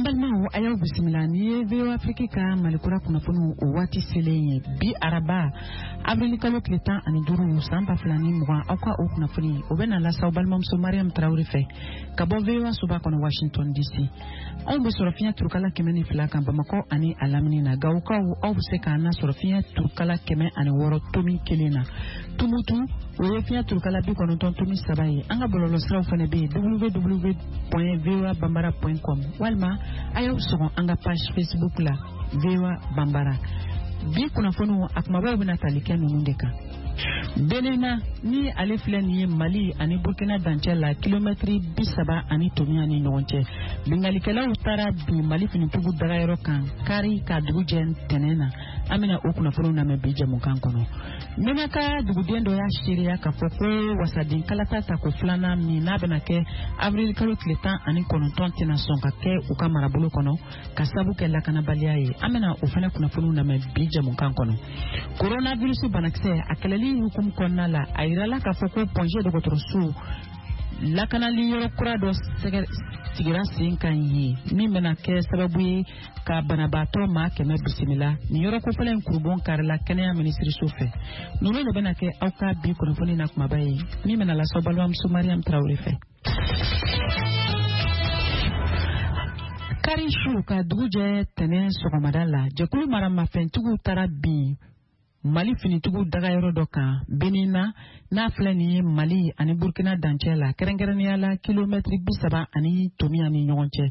Ambalma ayaw bisimila ni VOA Afrique ka malikura kunafunu o wati selenye bi araba abril kalo kletan ani duru samba flani mwa akwa o kunafuni o bena la sa balmam so Mariam Traoré fe kabo VOA suba kono Washington DC on be sorofia turkala kemeni flaka Bamako ani alamini na gauka o buseka na sorofia turkala keme ani woro tomi kelena tumutu o fia turkala bi kono tomi sabaye anga bololo sraw fane be www.voabambara.com walma ayaw sogon anga page Facebook la VOA Bambara bi kunafunu akmaba bina talike nunundeka Benena ni ale filɛ ni Mali ani Burkina dancɛ la kilomɛtri 30 ani tomi ani ɲɔgɔn cɛ bingalikɛlaw taara bi Mali finitugu dagayɔrɔ kan kari ka dugu jɛ ntɛnɛn na an bɛna o kunnafoniw lamɛn bi jɛmukan kɔnɔ Menaka duguden dɔ y'a seereya k'a fɔ ko wasaden kalata tako filanan min n'a bɛna kɛ avril kalo tile 19 tɛna sɔn ka kɛ u ka marabolo kɔnɔ ka sabu kɛ lakanabaliya ye an bɛna o fana kunnafoniw lamɛn bi jɛmukan kɔnɔ coronavirus banakisɛ a kɛlɛli hukumu kɔnɔna la a yirala k'a fɔ ko Pongé dɔgɔtɔrɔso lakanali yɔrɔ kura dɔ sigira sen kan ye min bɛna kɛ sababu ye ka banabaatɔ maa 100 bisimila ni yɔrɔ kofɔla in kurubon karila kɛnɛya minisiriso fɛ ninnu de bɛna kɛ aw ka bi kunnafoni na kumaba ye min bɛna lasaw balimamuso Mariam Traoré fɛ Karishu ka dugu jɛ tɛnɛn sɔgɔmada la jɛkulu maramafɛntigiw taara bin Mali finitugu dagayɔrɔ dɔ kan Benina n'a filɛ ni ye Mali ani Burkina dancɛ la kɛrɛnkɛrɛnnenya la kilomɛtri 30 ani tomi ani ɲɔgɔn cɛ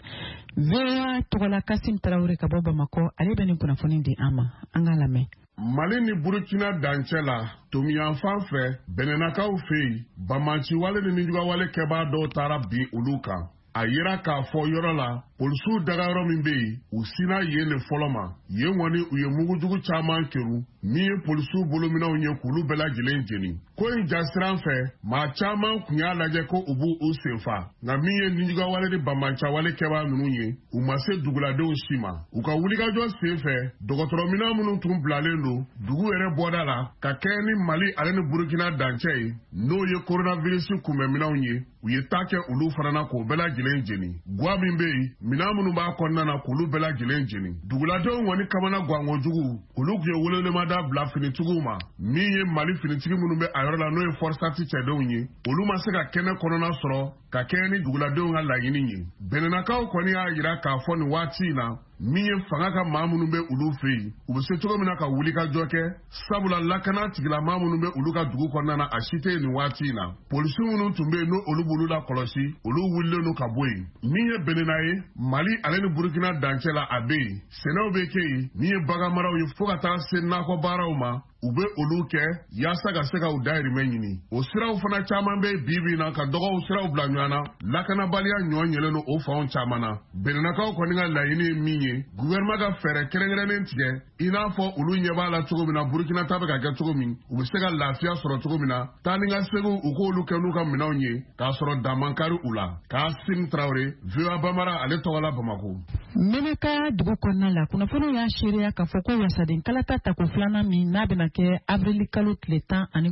VOA tɔgɔla Kasim Traoré ka bɔ Bamako ale bɛ nin kunnafoni di an ma an ka lamɛn Mali ni Burkina dancɛ la tomiyan fan fɛ Benenakaw fɛ yen Bamaci wale ni nijuga wale kɛbaa dɔw taara bin olu kan a yira k'a fɔ yɔrɔ la polisiw dagayɔrɔ min bɛ yen u sina yen de fɔlɔ ma yen kɔni u ye mugujugu caman keru min ye polisiw bolominɛw ye k'olu bɛɛ lajɛlen jeni ko in jasiran fɛ maa caman kun y'a lajɛ ko u b'u u senfa nka min ye ninjugawale ni bamancawale kɛbaa ninnu ye u ma se duguladenw si ma u ka wulikajɔ sen fɛ dɔgɔtɔrɔminɛn minnu tun bilalen don dugu yɛrɛ bɔda la ka kɛɲɛ ni Mali ale ni Burkina dancɛ ye n'o ye coronavirus kunbɛnminɛw ye u ye taa kɛ olu fana na k'o bɛɛ lajɛlen jeni guwa min bɛ yen minɛn minnu b'a kɔnɔna na k'olu bɛɛ lajɛlen jeni duguladenw kɔni kamana gangojugu olu tun ye welelemada bila finitigiw ma min ye Mali finitigi minnu bɛ a yɔrɔ la n'o ye forçati cɛdenw ye olu ma se ka kɛnɛ kɔnɔna sɔrɔ ka kɛɲɛ ni duguladenw ka laɲini ye Benenakaw kɔni y'a yira k'a fɔ nin waati in na min ye fanga ka maa minnu bɛ olu fɛ yen u bɛ se cogo min na ka wulikajɔ kɛ sabula lakana tigilamaa minnu bɛ olu ka dugu kɔnɔna na a si tɛ nin waati in na polisi minnu tun bɛ yen n'o olu b'olu la kɔlɔsi olu wulilen don ka bɔ yen min ye Benena ye Mali ale ni Burkina dancɛ la a bɛ yen sɛnɛw bɛ kɛ yen min ye baganmaraw ye fo ka taa se nakɔ baaraw ma u bɛ olu kɛ yaasa ka se ka u dahirimɛ ɲini o siraw fana caman bɛ bi na ka dɔgɔw siraw bila ɲɔgɔn na lakanabaliya ɲɔgɔn yɛlɛn don o fanw caman na Benenakaw kɔni ka laɲini ye min ye gouvernement ka fɛɛrɛ kɛrɛnkɛrɛnnen tigɛ i n'a fɔ olu ɲɛ b'a la cogo min na Burkina ta bɛ ka kɛ cogo min u bɛ se ka lafiya sɔrɔ cogo min na taa ni ka seginw u k'olu kɛ n'u ka minɛnw ye k'a sɔrɔ dan man kari u la Kasim Traoré VOA Bambara ale tɔgɔ la Bamako Menaka dugu kɔnɔna la kunnafoniw y'a seereya k'a fɔ ko wasaden kalata tako filanan min n'a bɛna kɛ avril kalo tile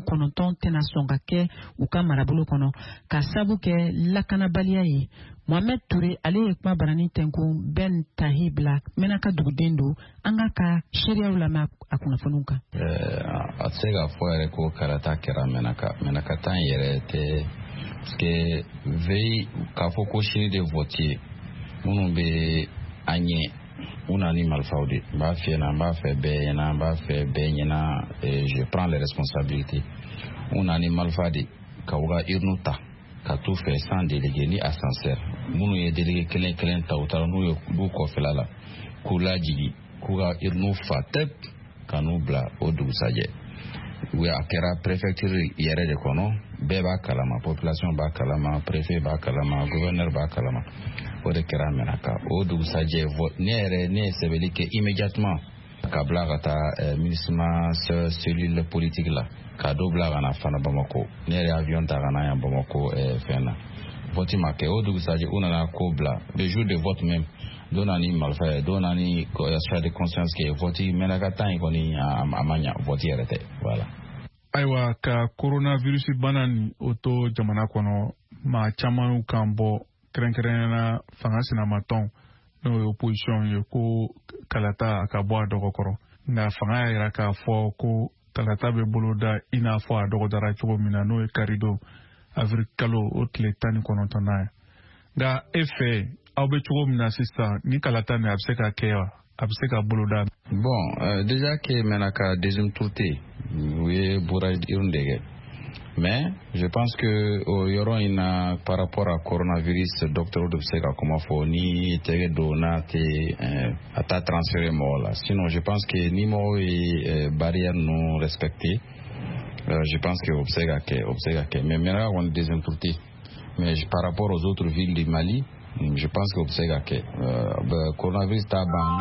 19 tɛna sɔn ka kɛ u ka marabolo kɔnɔ ka sabu kɛ lakanabaliya ye Mohamed Touré ale ye kuma barani tɛnkun Ben Tahi bila Menaka duguden don an ka seereyaw lamɛn a kunnafoniw kan a tɛ se ka fɔ yɛrɛ ko kalata kɛra Menaka tan yɛrɛ tɛ parce que veille k'a fɔ ko sini de vote minnu bɛ an ɲɛ u na ni marifaw de n b'a f'i ɲɛna n b'a fɛ bɛɛ ɲɛna n b'a fɛ bɛɛ ɲɛna je prends les responsabilités u na ni marifa de ka u ka urne ta ka t'u fɛ sans délégué ni ascenseur minnu ye délégué kelen kelen ta u taara n'u ye du kɔfɛla la k'u lajigi k'u ka urne fa tɛp ka n'u bila o dugusajɛ a kɛra préfecture yɛrɛ de kɔnɔ bɛɛ b'a kalama population b'a kalama préfet b'a kalama gouverneur b'a kalama o de kɛra Menaka o dugusajɛ ne ye sɛbɛnni kɛ immédiatement ka bila ka taa ministère cellule politique la ka dɔ bila ka na fana Bamako ne yɛrɛ avion ta ka na yan Bamako fɛn na vote ma kɛ o dugusajɛ u nana ko bila le jour de vote même dɔ nani marifa ye dɔ nani choix de conscience kɛ vote Menaka tan in kɔni a ma ɲa vote yɛrɛ tɛ voilà. Ayiwa ka coronavirus bana ni o to jamana kɔnɔ maa caman kan bɔ kɛrɛnkɛrɛnnenya fanga sinamatɔn n'o ye opposition ye ko kalata a ka bɔ a dɔgɔ kɔrɔ nka fanga y'a jira k'a fɔ ko kalata bɛ boloda i n'a fɔ a dɔgɔdara cogo min na n'o ye karido avril kalo o tile 19 ye nka e fɛ aw bɛ cogo min na sisan ni kalata nin a bɛ se ka kɛ wa a bɛ se ka boloda. Bon déjà que mena ka deuxième tour te u ye bora irundege mais je pense que o yɔrɔ in na par rapport à coronavirus docteur de bɛ se ka kuma fɔ ni tɛgɛ don n'a tɛ a ta transférer mɔgɔ la sinon je pense que ni mɔgɔw ye barrière ninnu respecter je pense que o bɛ se ka kɛ mais mena kɔni deuxième tour te mais par rapport aux autres villes du Mali je pense que o bɛ se ka kɛ coronavirus t'a ban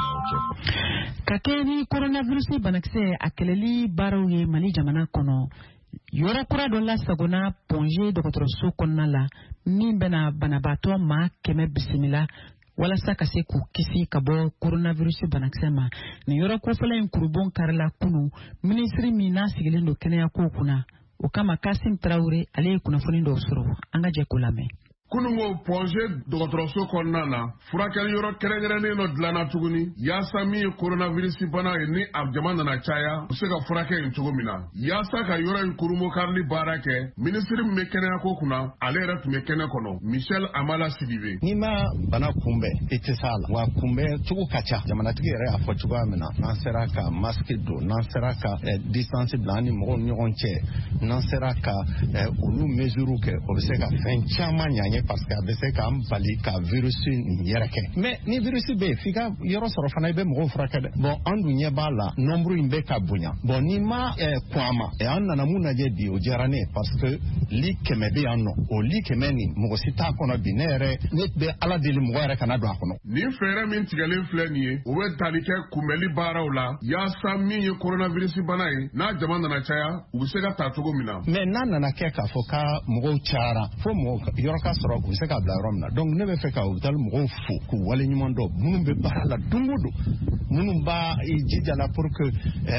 ka kɛ ni coronavirus banakisɛ a kɛlɛli baaraw ye Mali jamana kɔnɔ yɔrɔ kura dɔ lasagona Ponge dɔgɔtɔrɔso kɔnɔna la min bɛna banabaatɔ maa 100 bisimila walasa ka se k'u kisi ka bɔ coronavirus banakisɛ ma ni yɔrɔ kofɔla in kurubon karila kunu minisiri min n'a sigilen don kɛnɛya ko kunna o kama Kasim Traoré ale ye kunnafoni dɔw sɔrɔ an ka jɛ ko lamɛn. Kunungo Ponge dɔgɔtɔrɔso kɔnɔna na furakɛli yɔrɔ kɛrɛnkɛrɛnnen dɔ dilanna tuguni yaasa min ye coronavirus bana ye ni a jama nana caya u se ka furakɛ yen cogo min na yaasa ka yɔrɔ in kurumo karili baara kɛ minisiri min bɛ kɛnɛya ko kunna ale yɛrɛ tun bɛ kɛnɛ kɔnɔ Michel Amala Sidibe. Ni ma bana kunbɛn i tɛ s'a la wa kunbɛn cogo ka ca jamanatigi yɛrɛ y'a fɔ cogoya min na n'an sera ka masque don n'an sera ka distance bila an ni mɔgɔw ni ɲɔgɔn cɛ n'an sera ka olu mesures kɛ o bɛ se ka fɛn caman ɲa parce que a bɛ se k'an bali ka virus nin yɛrɛ kɛ mais ni virus bɛ yen f'i ka yɔrɔ sɔrɔ fana i bɛ mɔgɔw furakɛ dɛ bon an dun ɲɛ b'a la nombre in bɛ ka bonya bon ni ma kun a ma an nana mun lajɛ bi o diyara ne parce que li 100 bɛ yan nɔ o li 100 nin mɔgɔ si t'a kɔnɔ bi ne bɛ ala deli mɔgɔ yɛrɛ kana don a kɔnɔ. Nin fɛɛrɛ min tigɛlen filɛ nin ye o bɛ tali kɛ kunbɛli baaraw la yaasa min ye coronavirus bana ye n'a jama nana caya u bɛ se ka taa cogo min na. mais n'a nana kɛ k'a fɔ ka mɔgɔw cayara fo yɔrɔ ka sɔrɔ u bɛ se ka bila yɔrɔ min na donc ne bɛ fɛ ka hôpital mɔgɔw fo k'u wale ɲuman dɔn minnu bɛ baara la don o don minnu b'a jija la pour que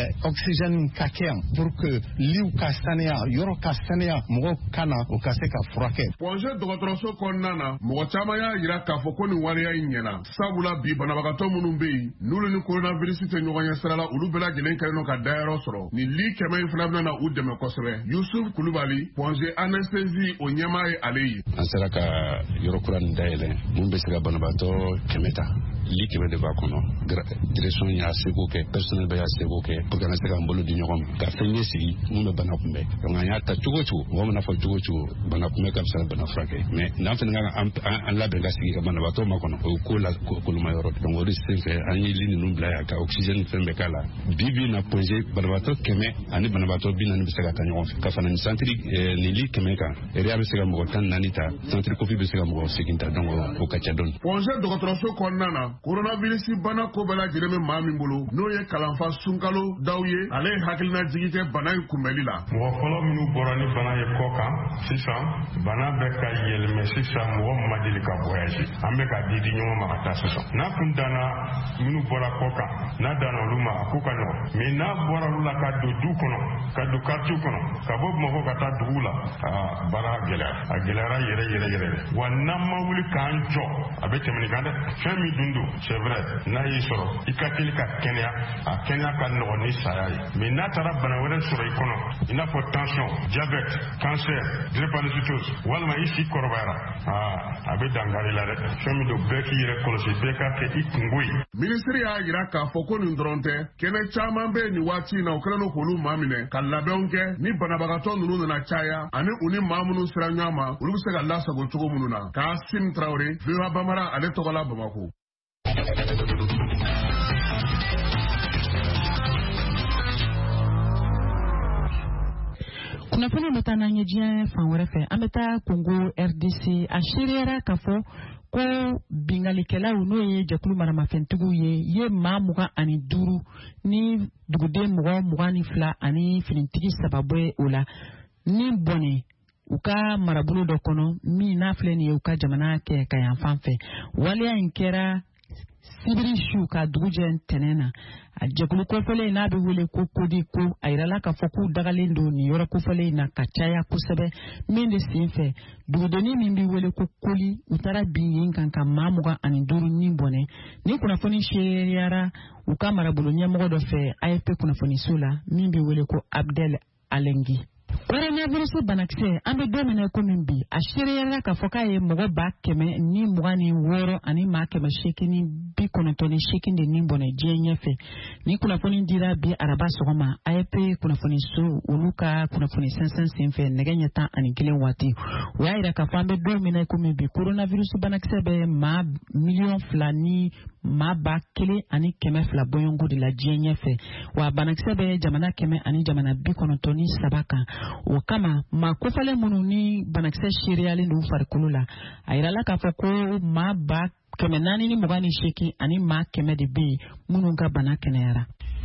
oxygène ka kɛ yan pour que liw ka saniya yɔrɔ ka saniya mɔgɔw ka na o ka se ka furakɛ. Ponge dɔgɔtɔrɔso kɔnɔna na mɔgɔ caman y'a jira k'a fɔ ko nin waleya in ɲɛna sabula bi banabagatɔ minnu bɛ yen n'olu ni coronavirus tɛ ɲɔgɔn ɲɛ sira la olu bɛɛ lajɛlen kɛlen don ka dayɔrɔ sɔrɔ nin li 100 in fana bɛna u dɛmɛ kosɛbɛ. Yusuf Kulubali Ponge anesthésie o ɲɛmaa ye ale ye. An sera ka yɔrɔ kura nin dayɛlɛ mun bɛ se ka banabaatɔ 100 ta li 100 de b'a kɔnɔ direction y'a seko kɛ personnel bɛ y'a seko kɛ pour que an ka se k'an bolo di ɲɔgɔn ma ka fɛn ɲɛ sigi mun bɛ bana kunbɛn donc an y'a ta cogo cogo mɔgɔ mana fɔ cogo cogo bana kunbɛn ka fisa bana furakɛ mais n'an fana kan an labɛn ka sigi ka banabaatɔ ma kɔnɔ o ye ko la koloma yɔrɔ donc o de sen fɛ an ye li ninnu bila yan ka oxygène fɛn bɛɛ k'a la bi na Ponge banabaatɔ 100 ani banabaatɔ 40 bɛ se ka taa ɲɔgɔn fɛ ka fana ni centre ni li 100 kan area bɛ se ka mɔgɔ 14 ta centre kofi bɛ se ka mɔgɔ 8 ta donc o ka ca dɔɔni. Ponge dɔgɔtɔrɔso kɔnɔna na coronavirus bana ko bɛɛ lajɛlen bɛ maa min bolo n'o ye kalanfa sunkalo daw ye ale ye hakilina jigi kɛ bana in kunbɛli la. Mɔgɔ fɔlɔ minnu bɔra ni bana ye kɔ kan sisan bana bɛ ka yɛlɛmɛ sisan mɔgɔ ma deli ka voyage an bɛ ka di ɲɔgɔn ma ka taa sisan n'a kun danna minnu bɔra kɔ kan n'a danna olu ma a ko ka nɔgɔn mais n'a bɔra olu la ka don du kɔnɔ ka don quartier kɔnɔ ka bɔ Bamakɔ ka taa dugu la baara a gɛlɛyara yɛrɛ wa n'an ma wuli k'an jɔ a bɛ tɛmɛ nin kan dɛ fɛn min dun don c'est vrai n'a y'i sɔrɔ i ka teli ka kɛnɛya a kɛnɛya ka nɔgɔn ni saya ye mais n'a taara bana wɛrɛ sɔrɔ i kɔnɔ i n'a fɔ tension diabète cancer drépanocytose walima i si kɔrɔbayara a bɛ dankari la dɛ fɛn min don bɛɛ k'i yɛrɛ kɔlɔsi bɛɛ ka kɛ i kungo ye. Minisiri y'a jira k'a fɔ ko nin dɔrɔn tɛ kɛnɛ caman bɛ nin waati in na u kɛlen don k'olu maa minɛ ka labɛnw kɛ ni banabagatɔ ninnu nana caya ani u ni maa minnu sera ɲɔgɔn ma olu bɛ se ka lasago cogo minnu na. Kasim Traoré VOA Bambara ale tɔgɔ la Bamako. Kunnafoni bɛ taa n'an ye diɲɛ fan wɛrɛ fɛ an bɛ taa Congo RDC a seereyara k'a fɔ ko bingalikɛlaw n'o ye jɛkulu maramafɛntigiw ye maa 25 ni duguden mɔgɔ 22 ani finitigi 3 bɔ o la ni bɔnɛ u ka marabolo dɔ kɔnɔ min n'a filɛ nin ye u ka jamana kɛ ka yan fan fɛ waleya in kɛra sibiri su ka dugujɛ ntɛnɛn na a jɛkulu kɔfɛlen n'a bɛ wele ko kodi ko a yirala k'a fɔ k'u dagalen don nin yɔrɔ kɔfɛlen na ka caya kosɛbɛ min de sen fɛ dugudennin min bɛ wele ko koli u taara bin yen kan ka maa 25 ni bɔnɛ ni kunnafoni seriyara u ka marabolo ɲɛmɔgɔ dɔ fɛ AFP kunnafoniso la min bɛ wele ko Abdel Alengi. Coronavirus banakisɛ an bɛ don min na komi bi a seriyara k'a fɔ k'a ye mɔgɔ 126 ani maa 898 de ni bɔnɛ diɲɛ ɲɛfɛ ni kunnafoni dira bi araba sɔgɔma AFP kunnafoniso olu ka kunnafoni sansan senfɛ nɛgɛ ɲɛ 11 waati o y'a yira k'a fɔ an bɛ don min na komi bi coronavirus banakisɛ bɛ maa 2 ni maa 1 ani 200 bɔɲɔngo de la diɲɛ ɲɛfɛ wa banakisɛ bɛ jamana 100 ani jamana 93 kan o kama maa kofalen minnu ni banakisɛ seriyalen don farikolo la a yirala k'a fɔ ko maa 428 ani maa 100 de bɛ yen minnu ka bana kɛnɛyara.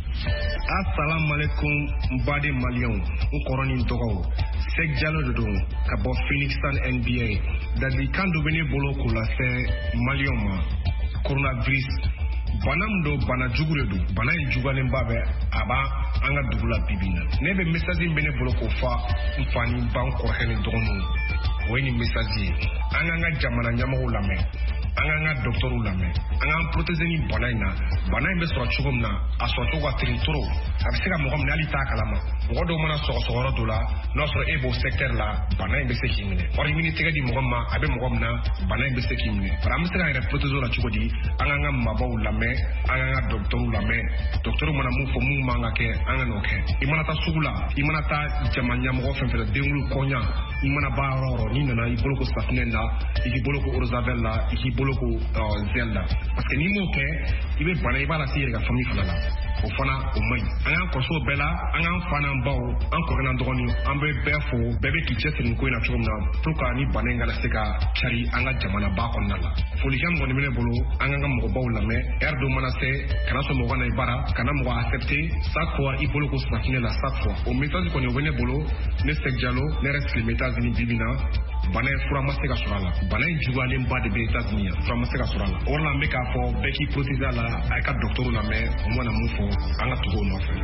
Assalamu alaikum mbade malion n kɔrɔ ni tɔgɔ Sek Jalo de don ka bɔ Phoenix Sun NBA ladilikan dɔ bɛ ne bolo k'o lase malion ma coronavirus bana min don bana jugu de don bana in juguyalenba bɛ a b'a an ka dugu la bibi na ne bɛ message bɛ ne bolo k'o fɔ n fa ni ba n kɔrɔkɛ ni dɔgɔninw o ye nin message ye an k'an ka jamana ɲɛmɔgɔw lamɛn an k'an ka docteurw lamɛn an k'an protéger ni bana in na bana in bɛ sɔrɔ cogo min na a sɔrɔ cogo ka tirin trop a bɛ se ka mɔgɔ minɛ hali t'a kalama mɔgɔ dɔw mana sɔgɔsɔgɔ dɔ la n'a sɔrɔ e b'o secteur la bana in bɛ se k'i minɛ wari ɲini tɛgɛ di mɔgɔ ma a bɛ mɔgɔ minɛ bana in bɛ se k'i minɛ bari an bɛ se k'an yɛrɛ protéger o la cogo di an k'an ka mabaw lamɛn an k'an ka docteurw lamɛn docteurw mana mun fɔ mun man ka kɛ an ka n'o kɛ i mana taa sugu la i mana taa jama ɲɛmɔgɔ fɛn fɛn denwulu kɔɲa i mana baara yɔrɔ yɔrɔ n'i nana i bolo ko safinɛ la i k'i bolo ko eau de javel la i k'i bolo ko zel la parce que n'i m'o kɛ i bɛ bana i b'a lase i yɛrɛ ka famille fana la o fana o man ɲi an k'an kɔsɔ bɛɛ la an k'an fa n'an baw an kɔrɔkɛ n'an dɔgɔninw an bɛ bɛɛ fo bɛɛ bɛ k'i cɛsiri nin ko in na cogo min na pour que ni bana in kana se ka cari an ka jamana ba kɔnɔna la folikan min kɔni bɛ ne bolo an k'an ka mɔgɔbaw lamɛn heure dɔ mana se kana sɔn mɔgɔ na i bara kana mɔgɔ accepter chaque fois i bolo ko safinɛ la chaque fois o message kɔni o bɛ ne bolo ne Sek Jalo ne yɛrɛ sigilen bɛ États-Unis bibi na bana in fura ma se ka sɔrɔ a la bana in juguyalenba de bɛ États-Unis yan fura ma se ka sɔrɔ a la o de la n bɛ k'a fɔ bɛɛ k'i protéger a la a ka docteurw lamɛn u mana mun fɔ an ka tugu o nɔfɛ.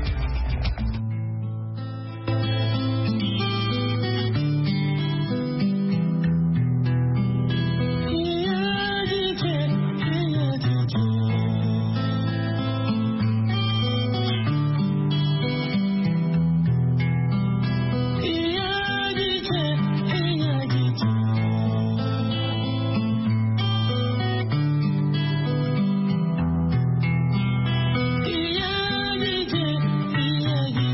Yeah.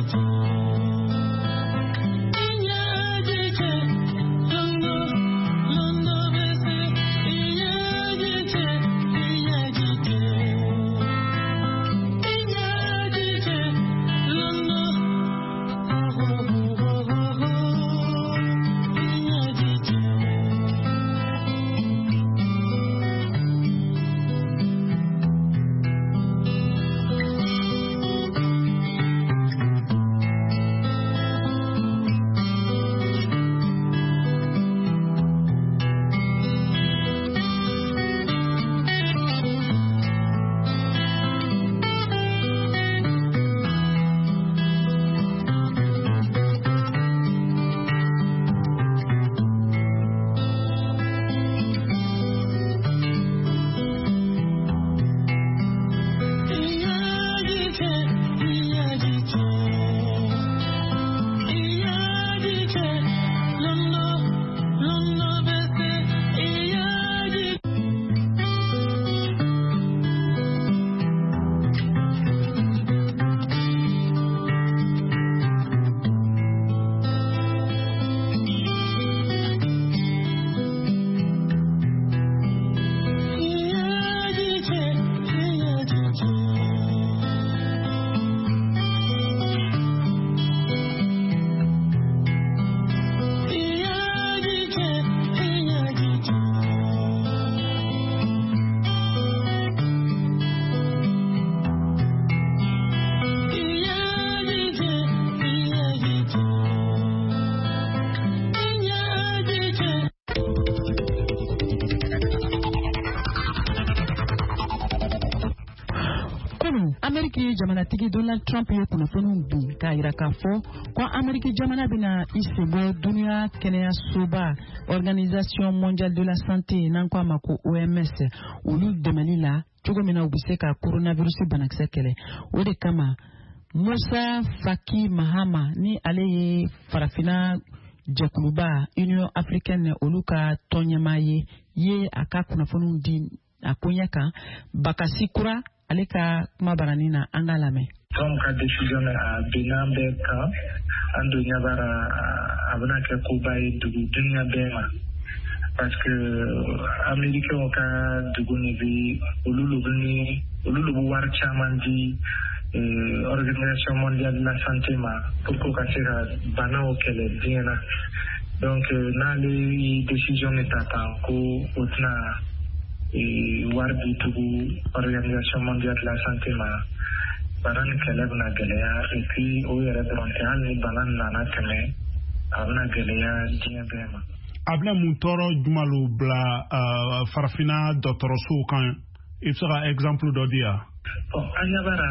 Ameriki jamanatigi Donald Trump ye kunnafoniw bin k'a yira k'a fɔ ko Ameriki jamana bɛna i senbɔ duniya kɛnɛyasoba Organisation mondiale de la santé n'an ko a ma ko OMS olu dɛmɛli la cogo min na u bɛ se ka coronavirus banakisɛ kɛlɛ. O de kama Musa Faki Mahama ni ale ye farafina jɛkuluba Union Africaine olu ka tɔnɲɛmaa ye a ka kunnafoniw di a ko ɲɛ kan. Bakasi Kura ale ka kuma barani na an ka lamɛn. Trump ka décision a binan bɛɛ kan an don ɲɛ b'ara a bɛna kɛ koba ye dugu duniya bɛɛ ma parce que américains ka dugu ni bi olu bɛ wari caman di Organisation mondiale de la santé ma pour ko ka se ka banaw kɛlɛ diɲɛ na donc n'ale ye décision min ta tan ko o tɛna wari di tugu Organisation mondiale de la santé ma bana ni kɛlɛ bɛna gɛlɛya et puis o yɛrɛ dɔrɔn tɛ hali ni bana nana tɛmɛ a bɛna gɛlɛya diɲɛ bɛɛ ma. A bɛna mun tɔɔrɔ jumɛn lo bila farafina dɔgɔtɔrɔsow kan i bɛ se ka exemple dɔ di yan. Bon an ɲɛ b'ara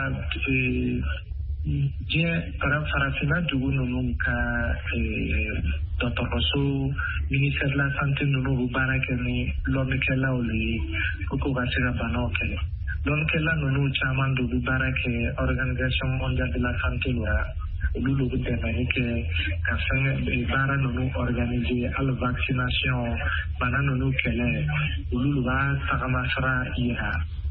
diɲɛ farafina dugu ninnu ka dɔgɔtɔrɔso ministère de la santé ninnu bɛ baara kɛ ni lɔmikɛlaw le ye pour que u ka se ka banaw kɛlɛ. Lɔmikɛla ninnu caman de bɛ baara kɛ Organisation mondiale de la santé la olu de bɛ dɛmɛni kɛ ka fɛn baara ninnu organiser hali vaccination bana ninnu kɛlɛ olu de b'a tagamasira yira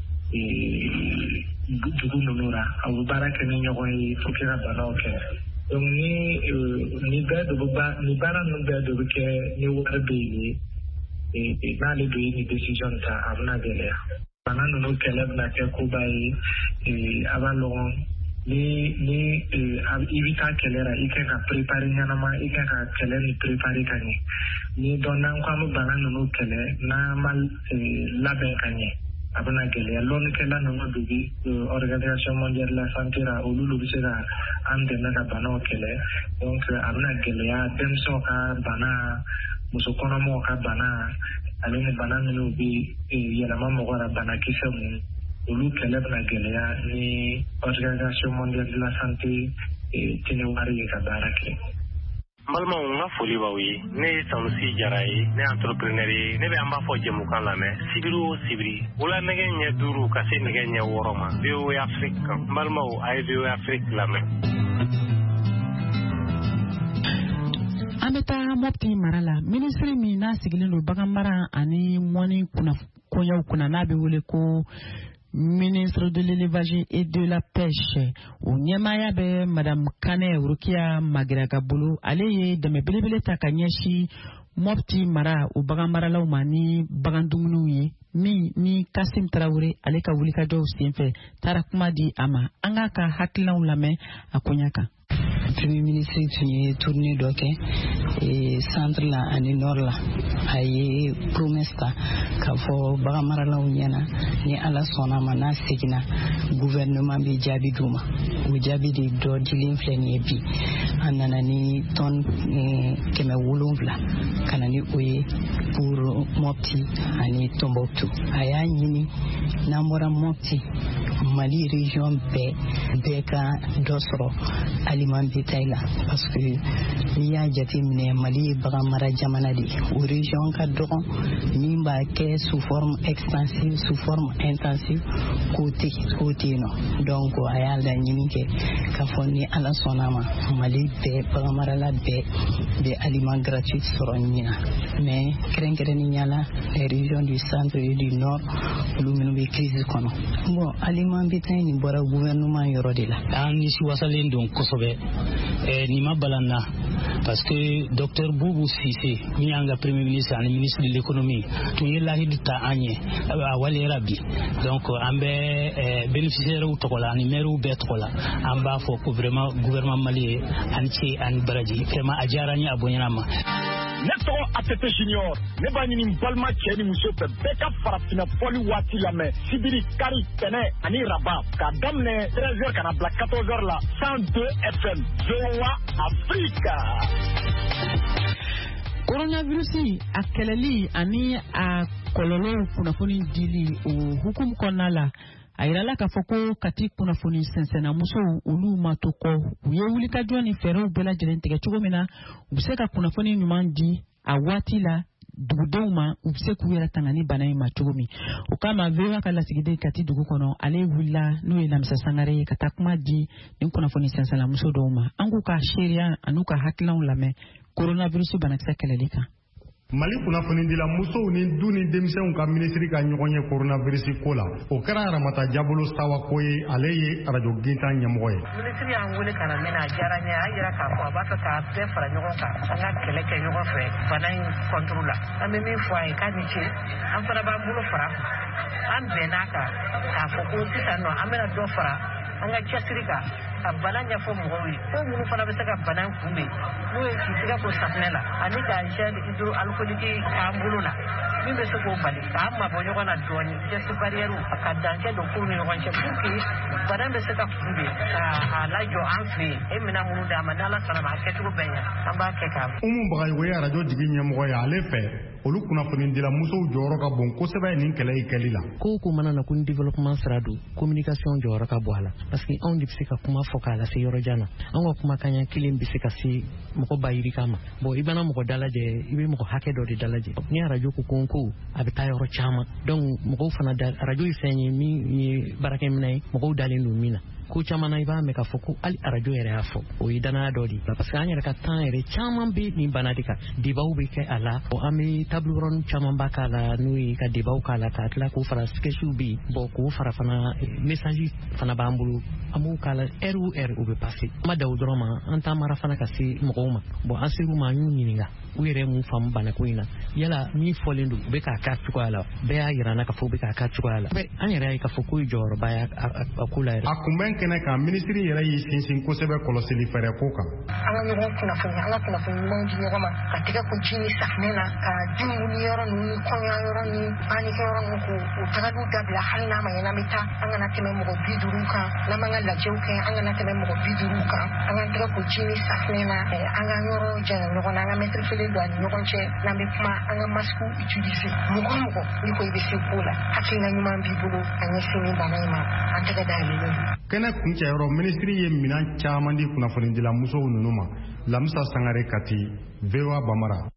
dugu ninnu la a bɛ baara kɛ ni ɲɔgɔn ye pour que ka banaw kɛlɛ. Donc ni baara ninnu bɛɛ de bɛ kɛ ni wari bɛ ye n'ale de ye ni décision ta a bɛna gɛlɛya. Bana ninnu kɛlɛ bɛna kɛ koba ye a b'a lɔgɔn ni i bɛ taa kɛlɛ la i kan ka préparer ɲɛnama i kan ka kɛlɛ ni préparer ka ɲɛ ni dɔn n'an ko an bɛ bana ninnu kɛlɛ n'an ma labɛn ka ɲɛ a bɛna gɛlɛya. Lɔnnikɛla ninnu de bɛ Organisation mondiale de la santé la olu de bɛ se ka an dɛmɛ ka banaw kɛlɛ donc a bɛna gɛlɛya denmisɛnw ka bana muso kɔnɔmaw ka bana ale ni bana minnu bɛ yɛlɛma mɔgɔ la banakisɛ minnu olu kɛlɛ bɛna gɛlɛya ni Organisation mondiale de la santé tɛnɛ wari ye ka baara kɛ. N balimaw n ka foli b'aw ye ne ye Sanusi Jara ye ne ye entrepreneur ye ne bɛ an b'a fɔ jɛmukan lamɛn sibiri o sibiri wula nɛgɛ ɲɛ 5 ka se nɛgɛ ɲɛ 6 ma VOA Afrique kan n balimaw a ye VOA Afrique lamɛn. An bɛ taa Mopti mara la ministre min n'a sigilen don bagan mara ani mɔni koɲɛw kunna n'a bɛ wele ko ministre de l'élevage et de la pêche o ɲɛmaaya bɛ madame Kanɛ Rukiya Magiraga bolo ale ye dɛmɛ belebele ta ka ɲɛsin Mopti mara o bagan maralaw ma ni bagan dumuniw ye min ni Kasim Tarawele ale ka wulikajɔw senfɛ taara kuma di a ma an k'a ka hakilinaw lamɛn a koɲa kan. Premier ministre tun ye tournée dɔ kɛ centre la ani nord la a ye promesse ta k'a fɔ bagan maralaw ɲɛna ni ala sɔnna ma n'a seginna gouvernement bɛ jaabi d'u ma o jaabi de dɔ dilen filɛ nin ye bi an nana ni tonne 700 ka na ni o ye pour Mopti ani Tombouctou a y'a ɲini n'an bɔra Mopti Mali région bɛɛ ka dɔ sɔrɔ aliment bétail la parce que n'i y'a jateminɛ Mali ye bagan mara jamana de o région ka dɔgɔn min b'a kɛ sous forme extensive sous forme intensive k'o tɛ yen nɔ donc a y'a laɲini kɛ k'a fɔ ni ala sɔnna ma Mali bɛɛ bagan marala bɛɛ bɛ aliment gratuit sɔrɔ ɲina mais kɛrɛnkɛrɛnnenya la les régions du centre et du nord olu minnu bɛ crise kɔnɔ bon aliment bétail nin bɔra gouvernement yɔrɔ de la an nisi wasalen don kosɛbɛ nin ma balan na parce que docteur Boubou Cissé min y'an ka premier ministre ani ministre de l'économie tun ye lahidu ta an ye a waliyara bi donc an bɛ bénéficiaires tɔgɔ la ani maires bɛɛ tɔgɔ la an b'a fɔ ko vraiment gouvernement malien ani ce ani baraji vraiment a diyara n ye a bonyana ma. Ne tɔgɔ ATT Junior ne b'a ɲini balima cɛ ni muso fɛ bɛɛ ka farafina fɔli waati lamɛn sibiri kari tɛnɛ ani raba k'a daminɛ 13h ka na bila 14h la 102 FM VOA Africa. Coronavirus a kɛlɛli ani a kɔlɔlɔw kunnafoni dili o hukumu kɔnɔna la a yirala k'a fɔ ko kati kunnafoni sɛnsɛnnamusow olu ma to kɔ u ye wulikajɔ ni fɛɛrɛw bɛɛ lajɛlen tigɛ cogo min na u bɛ se ka kunnafoni ɲuman di a waati la dugudenw ma u bɛ se k'u yɛrɛ tanga ni bana in ma cogo min. O kama VOA ka lasigiden Kati dugu kɔnɔ ale wulila n'o ye Lamisa Sangare ye ka taa kuma di nin kunnafoni sɛnsɛnnamuso dɔw ma an k'u ka seereya an'u ka hakilinaw lamɛn coronavirus banakisɛ kɛlɛli kan. Mali kunnafonidila musow ni du ni denmisɛnw ka minisiri ka ɲɔgɔn ye coronavirus ko la o kɛra Ramata Jabolo Sawa ko ye ale ye radio Ginta ɲɛmɔgɔ ye. Minisiri y'an wele ka na min na a diyara n ye a yira k'a fɔ a b'a fɛ k'a bɛɛ fara ɲɔgɔn kan an ka kɛlɛ kɛ ɲɔgɔn fɛ bana in contrôle la an bɛ min fɔ a ye k'a ni ce an fana b'an bolo fara an bɛnn'a kan k'a fɔ ko sisan nɔ an bɛna dɔ fara an ka cɛsiri kan ka bana ɲɛfɔ mɔgɔw ye ko minnu fana bɛ se ka bana kunbɛn n'o ye k'i tɛgɛ ko safunɛ la ani ka gel hydroalcoolique k'an bolo la min bɛ se k'o bali k'an mabɔ ɲɔgɔn na dɔɔnin geste barrière ka dankɛ don k'u ni ɲɔgɔn cɛ pour que bana bɛ se ka kunbɛn k'a lajɔ an fɛ yen e mina minnu d'a ma n'Ala sɔnna ma a kɛcogo bɛɛ ɲɛ an b'a kɛ k'a Umu Bagayogo ye radio jigi ɲɛmɔgɔ ye ale fɛ olu kunnafonidila musow jɔyɔrɔ ka bon kosɛbɛ nin kɛlɛ in kɛli la. Ko mana na kun development sira don communication jɔyɔrɔ ka bɔ a la parce que anw de bɛ se ka kuma fɔ k'a lase yɔrɔ jan na an ka kumakan kelen bɛ se ka se mɔgɔ bayirika ma bon i bɛna mɔgɔ dalajɛ i bɛ mɔgɔ hakɛ dɔ de dalajɛ ni radio ko ko a bɛ taa yɔrɔ caman donc mɔgɔw fana radio ye fɛn ye min ye baarakɛminɛ ye mɔgɔw dalen don min na ko caman na i b'a mɛn k'a fɔ ko hali radio yɛrɛ y'a fɔ o ye danaya dɔ de parce que an yɛrɛ ka temps yɛrɛ caman bɛ nin bana de kan débatw bɛ kɛ a la an bɛ table ronde caman ba k'a la n'o ye ka débatw k'a la ka tila k'o fara sketchiw bɛ yen bon k'o fara fana message fana b'an bolo an b'o k'a la heure o heure o bɛ passer an ma da o dɔrɔn ma an t'a mara fana ka se mɔgɔw ma bon an ser'u ma an y'u ɲininka u yɛrɛ mun faamu bana ko in na yala min fɔlen don u bɛ k'a k'a cogoya la bɛɛ y'a yira an na k'a fɔ u bɛ k'a k'a cogoya la an yɛrɛ ye k'a fɔ ko jɔyɔrɔba y'a a ko la yɛrɛ. A kunbɛn kɛnɛ kan minisiri yɛrɛ y'i sinsin kosɛbɛ kɔlɔsili fɛɛrɛ ko kan. An ka ɲɔgɔn kunnafoni an ka kunnafoni ɲumanw di ɲɔgɔn ma ka tɛgɛ ko ji ni safunɛ na ka den wuli yɔrɔ ninnu ni kɔɲɔ yɔrɔ ni bannikɛ yɔrɔ ninnu k'o tagaliw dabila hali n'a ma ɲɛ n'an bɛ taa an kana tɛmɛ mɔgɔ 50 kan n'an b'an ka lajɛw kɛ an kana tɛmɛ mɔgɔ 50 kan an ka tɛgɛ ko ji ni safunɛ na an ka yɔrɔ janya ɲɔgɔn na an ka mètre fili don ani ɲɔgɔn cɛ n'an bɛ kuma an ka masques utiliser mɔgɔ n'i ko i bɛ se ko la hakilina ɲuman b'i bolo a ɲɛsin nin bana in ma an tɛgɛ dayɛlɛlen don. Kɛnɛ kuncɛyɔrɔ minisiri ye minɛn caman di kunnafonidila musow ninnu ma Lamisa Sangare Kati VOA Bambara.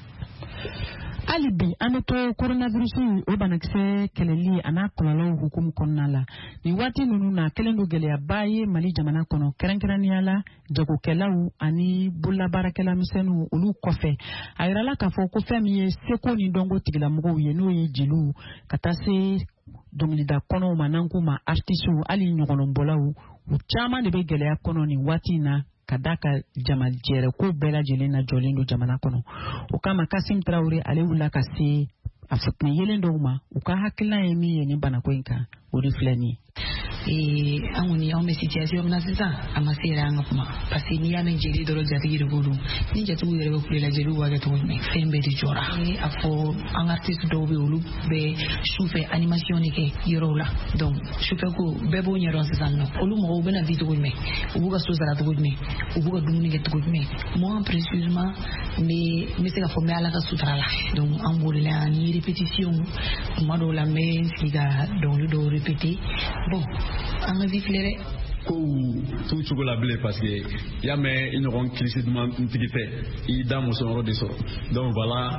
hali bi an bɛ to coronavirus o banakisɛ kɛlɛli a n'a kɔlɔlɔw hukumu kɔnɔna la nin waati ninnu na kɛlen don gɛlɛyaba ye Mali jamana kɔnɔ kɛrɛnkɛrɛnnenya la jagokɛlaw ani bololabaarakɛlamisɛnninw olu kɔfɛ a yirala k'a fɔ ko fɛn min ye seko ni dɔnko tigilamɔgɔw ye n'o ye jeliw ka taa se dɔnkilida kɔnɔw ma n'an k'u ma artistes hali ɲɔgɔnlɔnbɔlaw u caman de bɛ gɛlɛya kɔnɔ nin waati in na ka da ka jamajɛrɛ ko bɛɛ lajɛlen na jɔlen don jamana kɔnɔ o kama Kasim Traoré ale wulila ka se a fitini yelen dɔw ma u ka hakilina ye min ye nin banako in kan o de filɛ nin ye. An kɔni anw bɛ situation min na sisan a ma se yɛrɛ an ka kuma parce que n'i y'a mɛn jeli dɔrɔn jatigi de bolo ni jatigiw yɛrɛ bɛ kule la jeliw b'a kɛ cogo jumɛn fɛn bɛɛ de jɔra a fɔ an ka artiste dɔw bɛ olu bɛ sufɛ animation de kɛ yɔrɔw la donc sufɛ ko bɛɛ b'o ɲɛdɔn sisan nɔ olu mɔgɔw bɛna di cogo jumɛn u b'u ka so sara cogo jumɛn u b'u ka dumuni kɛ cogo jumɛn moi précisément n bɛ se ka fɔ n bɛ ala ka sutura la donc an b'o de la yan ni répétition kuma dɔw la n bɛ sigi ka dɔnkili dɔw répéter bon an ka vie filɛ dɛ kow t'u cogo la bilen parce que i y'a mɛn i ɲɔgɔn kilisi duman tigi tɛ i da musɔrɔ de sɔrɔ donc voilà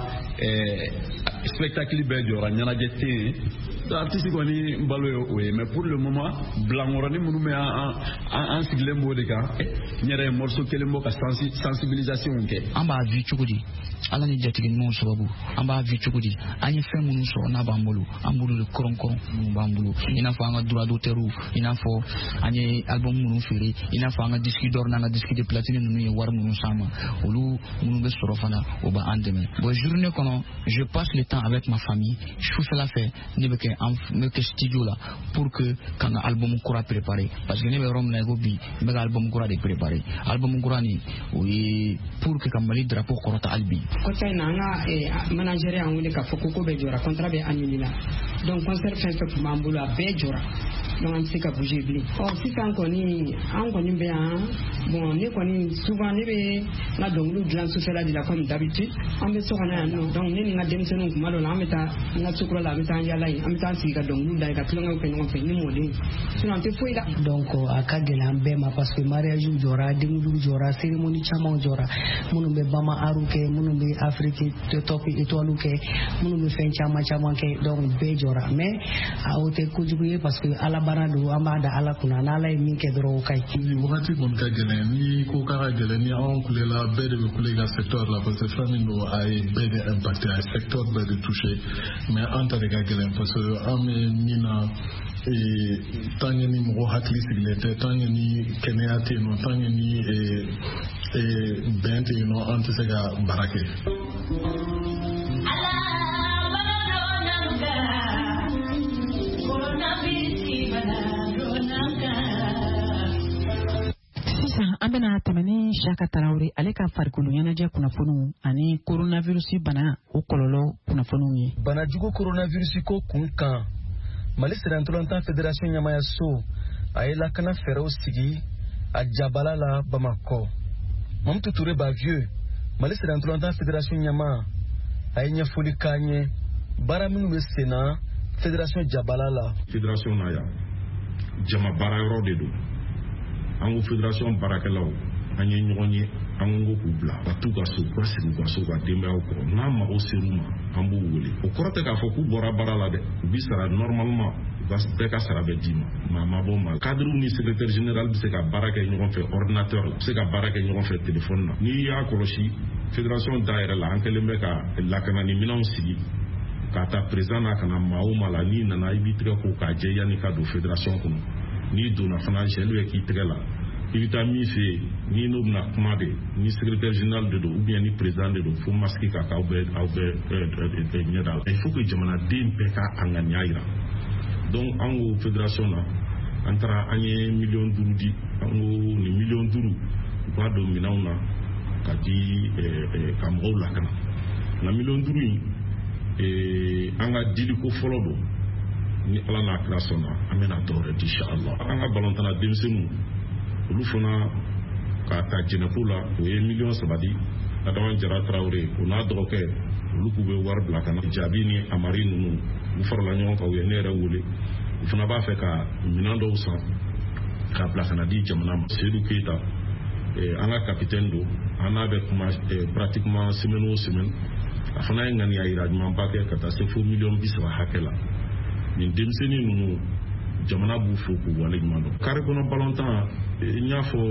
spectacle bɛɛ jɔra ɲɛnajɛ tɛ yen artiste kɔni balo ye o ye mais pour le moment bilankɔrɔni minnu bɛ an sigilen b'o de kan n yɛrɛ ye morceau kelen bɔ ka sensibilisation kɛ. An b'a vu cogo di ala ni jatigi ɲumanw sababu an b'a vu cogo di an ye fɛn minnu sɔrɔ n'a b'an bolo an bolo de kɔrɔn minnu b'an bolo i n'a fɔ an ka droit d'auteur i n'a fɔ an ye album minnu feere i n'a fɔ an ka disque d'or n'an ka disque de platine ninnu ye wari minnu s'an ma olu minnu bɛ sɔrɔ fana o b'an dɛmɛ bon journée kɔnɔ je passe le temps avec ma famille sufɛla fɛ ne bɛ kɛ studio la pour que kan ka album kura préparer parce que ne bɛ yɔrɔ min na i ko bi n bɛ ka album kura de préparer album kura nin o ye pour que ka Mali drapeau kɔrɔta hali bi. Kɔsa in na an ka manager y'an wele k'a fɔ ko bɛɛ jɔra contrat bɛ annulé la donc concert fɛn fɛn tun b'an bolo a bɛɛ jɔra donc an tɛ se ka bouger bilen sisan kɔni kɔni an kɔni bɛ yan bon ne kɔni souvent ne bɛ n ka dɔnkiliw dilan sufɛla de la comme d'habitude an bɛ so kɔnɔ yan nɔ donc ne ni n ka denmisɛnninw kuma dɔw la an bɛ taa n ka sokura la an bɛ taa yala yen an bɛ taa sigi ka dɔnkiliw da yen ka tulonkɛw kɛ ɲɔgɔn fɛ ni mɔden sinon an tɛ foyi la. donc a ka gɛlɛn an bɛɛ ma parce que mariage jɔra denkudiw jɔra cérémonie camanw jɔra minnu bɛ bama aru kɛ minnu bɛ afrique top étoile kɛ minnu bɛ fɛn caman kɛ donc bɛɛ jɔra mais o tɛ kojugu ye parce que ala baara don an b'a da ala kunna n'ala ye min kɛ dɔrɔn o ka ɲi. wagati kɔni ka gɛlɛn ni ko k'a ka gɛlɛn ni anw kulela bɛɛ de bɛ kule i ka secteur la parce que fɛn min don a ye bɛɛ de impacté a ye secteur bɛɛ de touché mais an ta de ka gɛlɛn parce que an bɛ min na tant que ni mɔgɔ hakili sigilen tɛ tant que ni kɛnɛya tɛ yen nɔ tant que ni bɛn tɛ yen nɔ an tɛ se ka baara kɛ. An bɛna tɛmɛ ni Siyaka Tarawele ale ka farikolo ɲɛnajɛ kunnafoniw ani coronavirus bana o kɔlɔlɔ kunnafoniw ye. Banajugu coronavirus ko kun kan Mali Sirantɔlɔntan Fédération ɲɛmayaso a ye lakana fɛɛrɛw sigi a Jabala la Bamakɔ. Mamutu Ture Bavieux Mali Sirantɔlɔntan Fédération ɲɛma a ye ɲɛfɔli k'an ye baara minnu bɛ sen na Fédération Jabala la. Fédération na yan jama baara yɔrɔ de don. An ko fédération baarakɛlaw an ye ɲɔgɔn ye an ko k'u bila ka t'u ka so ka sigi u ka so ka denbayaw kɔrɔ n'a mago ser'u ma an b'u wele o kɔrɔ tɛ k'a fɔ k'u bɔra baara la dɛ u bi sara normalement bɛɛ ka sara bɛ d'i ma maa ma bɔ ma cadre ni secrétaire général bɛ se ka baara kɛ ɲɔgɔn fɛ ordinateur la bɛ se ka baara kɛ ɲɔgɔn fɛ téléphone na n'i y'a kɔlɔsi fédération da yɛrɛ la an kɛlen bɛ ka lakanani minɛnw sigi k'a ta président na ka na maa o maa la n'i nana i b'i tɛgɛ ko k'a jɛ yanni ka don fédération kɔnɔ n'i donna fana gel bɛ k'i tɛgɛ la i bɛ taa min fɛ yen ni n'o bɛna kuma de ni secrétaire général de don ou bien ni président de don fo masque ka k'aw bɛɛ ɲɛda la il faut que jamanaden bɛɛ ka a ŋaniya jira donc an ko fédération na an taara an ye miliyɔn 5 di an ko nin miliyɔn 5 u b'a don minɛnw na ka di ka mɔgɔw lakana nka miliyɔn 5 in an ka diliko fɔlɔ don ni ala n'a kira sɔnna an bɛna dɔ wɛrɛ di inshallah an ka balɔntana denmisɛnninw olu fana ka ta jɛnɛko la o ye miliyɔn 3 di Adama Jara Tarawele o n'a dɔgɔkɛ olu k'u bɛ wari bila ka na jaabi ni amari ninnu u farala ɲɔgɔn kan u ye ne yɛrɛ wele u fana b'a fɛ ka minɛn dɔw san k'a bila ka na di jamana ma Seydou Keita an ka capitaine don an n'a bɛ kuma pratiquement semaine o semaine a fana ye ŋaniya jira ɲumanba kɛ ka taa se fo miliyɔn 30 hakɛ la nin denmisɛnnin ninnu jamana b'u fo k'u wale ɲuman dɔn carré kɔnɔ balontan n y'a fɔ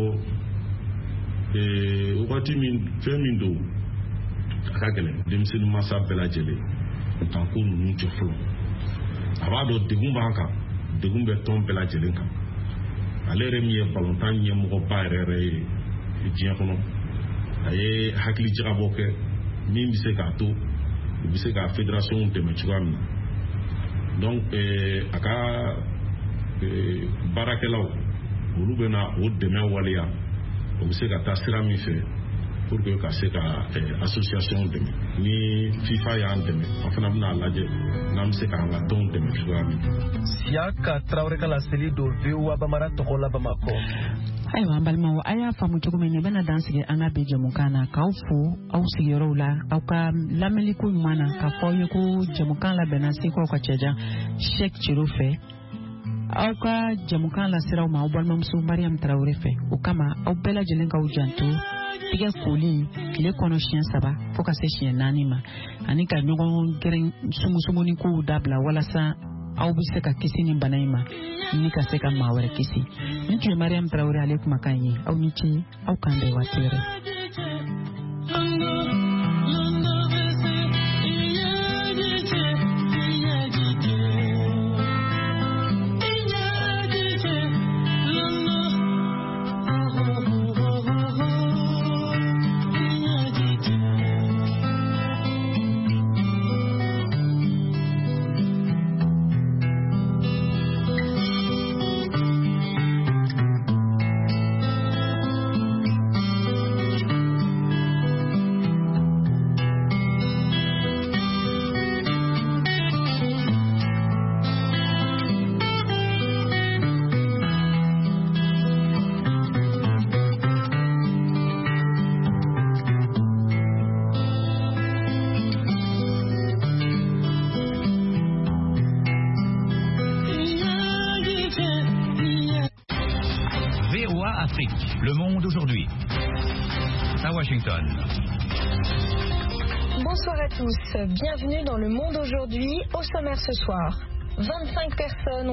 wagati min fɛn min don a ka gɛlɛn denmisɛnnin masa bɛɛ lajɛlen kan ko ninnu jɔ fɔlɔ a b'a dɔn degun b'an kan degun bɛ tɔn bɛɛ lajɛlen kan ale yɛrɛ min ye balontan ɲɛmɔgɔba yɛrɛ ye diɲɛ kɔnɔ a ye hakili jagabɔ kɛ min bɛ se k'a to u bɛ se ka fédération dɛmɛ cogoya min na donc a ka baarakɛlaw olu bɛna o dɛmɛ waleya o bɛ se ka taa sira min fɛ pour que ka se ka association dɛmɛ ni FIFA y'an dɛmɛ an fana bɛna lajɛ n'an bɛ se k'an ka tɔnw dɛmɛ cogoya min na. Siyaka Tarawele ka laseli don VOA Bambara tɔgɔ la Bamakɔ. Ayiwa an balimaw a y'a faamu cogo min na i bɛna dan sigi an ka bi jɛmukan na k'aw fo aw sigiyɔrɔw la aw ka lamɛnliko ɲuman na k'a fɔ aw ye ko jɛmukan labɛnna Sekɔrɔ ka cɛjan Cheikh Ciro fɛ aw ka jɛmukan lasiraw ma aw balimamuso Mariam Tarawele fɛ o kama aw bɛɛ lajɛlen k'aw janto tigɛ koli tile kɔnɔ siɲɛ 3 fo ka se siɲɛ 4 ma ani ka ɲɔgɔn gɛrɛn sumusumuni kow dabila walasa aw bɛ se ka kisi ni bana in ma ni ka se ka maa wɛrɛ kisi ni tun ye Mariam Tarawele ale kumakan ye aw ni ce aw kan bɛn waati wɛrɛ. Afrique, le monde aujourd'hui. À Washington. Bonsoir à tous, bienvenue dans Le Monde aujourd'hui. Au sommaire ce soir, 25 personnes ont